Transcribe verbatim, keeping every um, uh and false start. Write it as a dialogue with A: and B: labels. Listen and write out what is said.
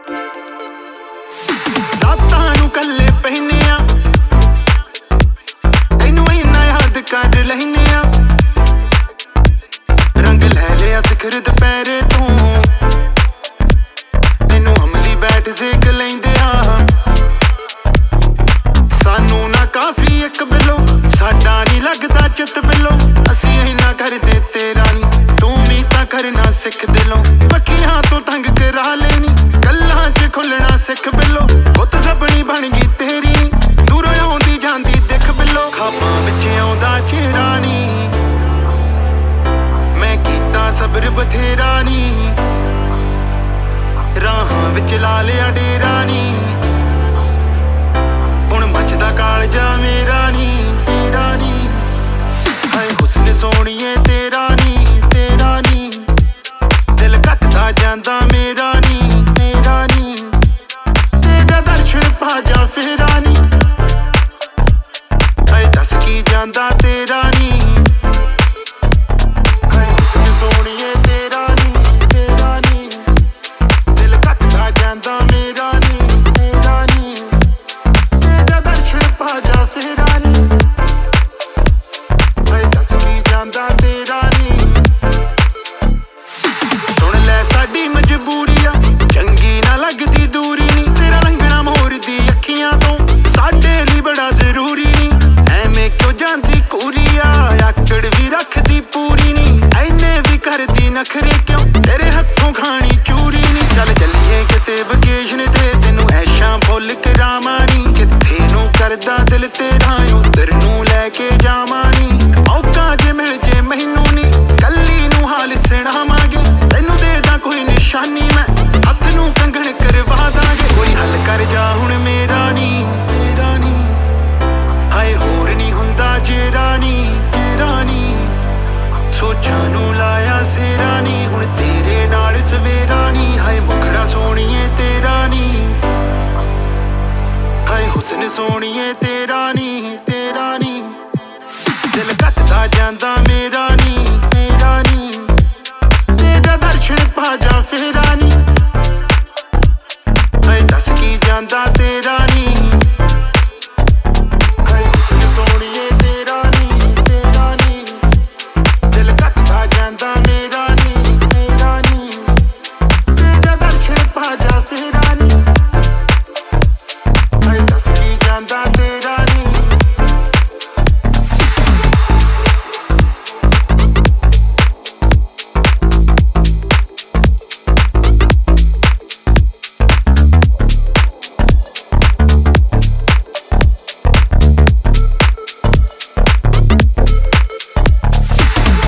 A: ਰਾਤਾਂ ਨੂੰ ਕੱਲੇ ਪਹਿਨੇ ਆ ਤੈਨੂੰ ਇੰਨਾ ਯਾਦ ਕਰ ਲੈਨੇ ਆ ਰੰਗ ਲੈ ਲਿਆ ਸਿਖਰ ਦੁਪਹਿਰੇ ਤੂੰ ਤੈਨੂੰ ਅਮਲੀ ਬੈਠ ਸੇਕ ਲੈਂਦੇ ਆ ਸਾਨੂੰ ਨਾ ਕਾਫੀ ਇੱਕ ਬਿੱਲੋ ਸਾਡਾ ਨੀ ਲੱਗਦਾ ਚਿੱਤ ਬਿੱਲੋ ਅਸੀਂ ਇੰਨਾ ਕਰਦੇ ਤੇਰਾ ਨੀ ਤੂੰ ਵੀ ਤਾਂ ਕਰਨਾ ਸਿੱਖ ਦਿਲੋਂ ਵੱਖੀਆਂ ਤੋਂ ਤੰਗ ਕਰਾ ਲੈਣੀ ਗੱਲਾਂ 'ਚ ਖੁੱਲਣਾ ਸਿੱਖ ਬਿੱਲੋ ਗੁੱਤ ਸਪਣੀ ਬਣ ਗਈ ਤੇਰੀ ਨੀ ਦੂਰੋਂ ਆਉਂਦੀ ਜਾਂਦੀ ਦਿਖ ਬਿੱਲੋ ਖਾਬਾਂ ਵਿੱਚ ਆਉਂਦਾ ਚਿਹਰਾ ਨੀ ਮੈਂ ਕੀਤਾ ਸਬਰ ਬਥੇਰਾ ਨੀ ਰਾਹਾਂ ਵਿੱਚ ਲਾ ਲਿਆ ਡੇਰਾ ਨੀ ਹੁਣ ਮੱਚਦਾ ਕਾਲਜਾ ਮੇਰਾ ਨੀ ਮੇਰਾ ਨੀ ਹਾਏ ਹੁਸਨ ਸੋਹਣੀਏ ਤੇਰਾ ਨੀ ਤੇਰਾ ਨੀ ਦਿਲ ਘਟਦਾ ਜਾਂਦਾ ਮੇਰਾ ਨੀ ਮੇਰਾ ਨੀ ਤੇਰਾ ਦਰਸ਼ਨ ਪਾ ਜਾ ਫੇਰਾ ਨੀ ਹਾਏ ਦੱਸ ਕੀ ਜਾਂਦਾ ਤੇਰਾ ਨੀ ਹਾਏ ਹੁਸਨ ਸੋਹਣੀਏ ਤੇਰਾ ਨੀ ਤੇਰਾ ਨੀ ਦਿਲ ਘਟਦਾ ਜਾਂਦਾ ਮੇਰਾ ਨੀ ਮੇਰਾ ਨੀ ਤੇਰਾ ਦਰਸ਼ਨ ਪਾ ਜਾ ਫੇਰਾ ਨੀ ਹਾਏ ਦੱਸ ਕੀ ਜਾਂਦਾ ਤੇਰਾ ਨੀ ਸੁਣ ਲੈ ਸਾਡੀ ਮਜਬੂਰੀ ਆ ਚੰਗੀ ਨਾ ਲੱਗਦੀ ਦੂਰੀ ਨੀ ਤੇਰਾ ਲੰਘਣਾ ਮੋਰ ਦੀ ਅੱਖੀਆਂ ਤੋਂ ਸਾਡੇ ਲਈ ਬੜਾ ਜ਼ਰੂਰੀ ਨੀ ਐਵੇਂ ਕਿਉਂ ਜਾਂਦੀ ਕੁੜੀ ਆ ਆਕੜ ਵੀ ਰੱਖਦੀ ਪੂਰੀ ਨੀ ਐਨੇ ਵੀ ਕਰਦੀ ਨਖਰੇ ਕਿਉਂ ਤੇਰੇ ਹੱਥੋਂ ਖਾਣੀ ਚੂਰੀ ਨੀ ਚੱਲ ਚੱਲੀਏ ਕਿਤੇ ਵਕੇਸ਼ਨ ਤੇ ਤੈਨੂੰ ਐਸ਼ਾਂ ਫੁੱਲ ਕਰਾਵਾਂ ਨੀ ਕਿੱਥੇ ਨੂੰ ਕਰਦਾ ਦਿਲ ਤੇਰਾ ਉਧਰ ਨੂੰ ਲੈ ਕੇ ਜਾਵਾਂ ਨੀ ਮੌਕਾ ਜੇ ਮਿਲ ਜੇ ਮੈਨੂੰ ਨੀ ਕੱਲੀ ਨੂੰ ਹਾਲ ਸੁਣਾਵਾਂਗੇ ਤੈਨੂੰ ਦੇ ਦਾਂ ਕੋਈ ਨਿਸ਼ਾਨੀ ਮੈਂ ਹੱਥ ਨੂੰ ਕੰਗਣ ਕਰਵਾ ਦਾਂਗੇ ਕੋਈ ਹੱਲ ਕਰ ਜਾ ਹੁਣ ਮੇਰਾ ਨੀ ਮੇਰਾ ਨੀ ਹਾਏ ਹੋਰ ਨੀ ਹੁੰਦਾ ਜੇਰਾ ਨੀ ਜੇਰਾ ਨੀ ਸੋਚਾਂ ਨੂੰ ਲਾਇਆ ਸੇਰਾ ਨੀ ਹੁਣ ਤੇਰੇ ਨਾਲ ਸਵੇਰਾ ਨੀ ਹਾਏ ਮੁਖੜਾ ਸੋਹਣੀਏ ਤੇਰਾ ਨੀ ਹਾਏ ਹੁਸਨ ਸੋਹਣੀਏ